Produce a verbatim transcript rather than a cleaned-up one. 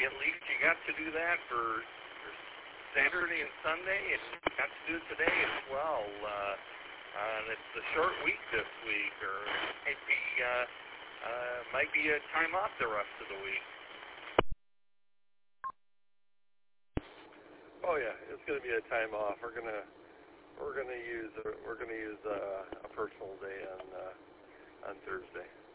at least you got to do that for, for Saturday and Sunday, and you got to do it today as well. Uh, uh, and it's a short week this week, or maybe uh, uh, might be a time off the rest of the week. Oh yeah, it's going to be a time off. We're gonna we're gonna use a, we're gonna use a, a personal day on uh, on Thursday.